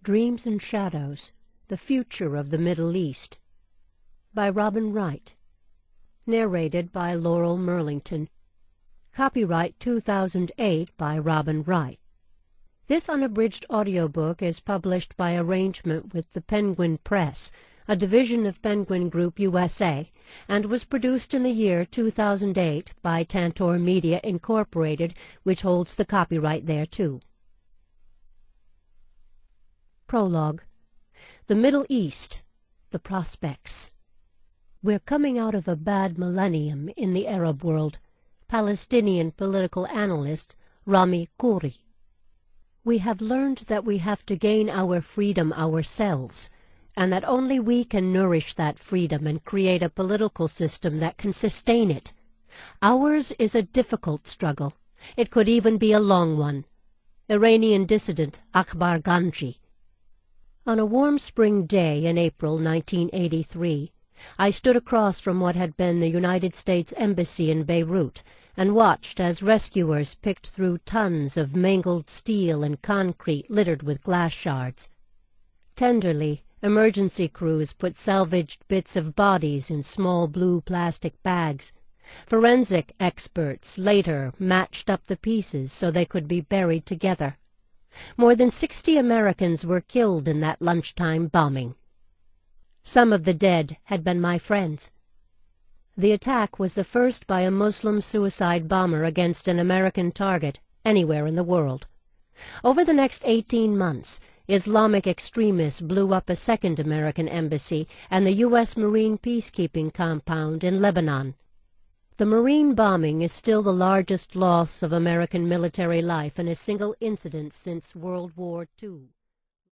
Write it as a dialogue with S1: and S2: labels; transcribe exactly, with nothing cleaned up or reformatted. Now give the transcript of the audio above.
S1: Dreams and Shadows, The Future of the Middle East by Robin Wright. Narrated by Laurel Merlington. Copyright two thousand eight by Robin Wright. This unabridged audiobook is published by arrangement with the Penguin Press, a division of Penguin Group U S A, and was produced in the year two thousand eight by Tantor Media Incorporated, which holds the copyright thereto. Prologue. The Middle East, the Prospects. We're coming out of a bad millennium in the Arab world. Palestinian political analyst Rami Khouri. We have learned that we have to gain our freedom ourselves, and that only we can nourish that freedom and create a political system that can sustain it. Ours is a difficult struggle. It could even be a long one. Iranian dissident Akbar Ganji. On a warm spring day in April nineteen eighty-three, I stood across from what had been the United States Embassy in Beirut and watched as rescuers picked through tons of mangled steel and concrete littered with glass shards. Tenderly, emergency crews put salvaged bits of bodies in small blue plastic bags. Forensic experts later matched up the pieces so they could be buried together. More than sixty Americans were killed in that lunchtime bombing. Some of the dead had been my friends. The attack was the first by a Muslim suicide bomber against an American target anywhere in the world. Over the next eighteen months, Islamic extremists blew up a second American embassy and the U S Marine peacekeeping compound in Lebanon. The Marine bombing is still the largest loss of American military life in a single incident since World War Two.